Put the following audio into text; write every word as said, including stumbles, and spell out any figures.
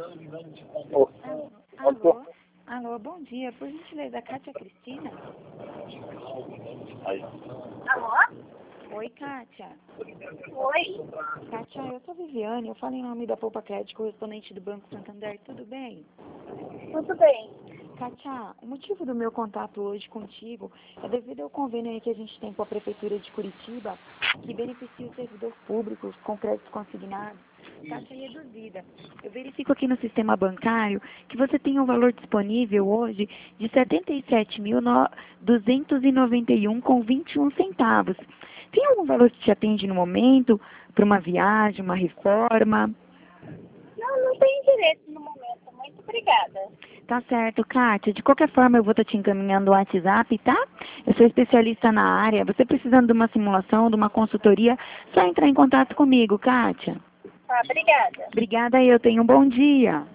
Ô, Alô? Alô, bom dia. Por gentileza, Kátia Cristina? Aí. Alô? Oi, Kátia. Oi? Kátia, eu sou Viviane, eu falo em nome da Poupa Crédito, correspondente do Banco Santander, tudo bem? Tudo bem. Kátia, o motivo do meu contato hoje contigo é devido ao convênio aí que a gente tem com a Prefeitura de Curitiba, que beneficia os servidores públicos com crédito consignado, taxa reduzida. Eu verifico aqui no sistema bancário que você tem um valor disponível hoje de setenta e sete mil duzentos e noventa e um reais com vinte e um centavos. Tem algum valor que te atende no momento para uma viagem, uma reforma? Não, não tenho interesse no momento. Muito obrigada. Tá certo, Kátia. De qualquer forma, eu vou estar te encaminhando o WhatsApp, tá? Eu sou especialista na área. Você precisando de uma simulação, de uma consultoria, só entrar em contato comigo, Kátia. Tá, obrigada. Obrigada, eu tenho um bom dia.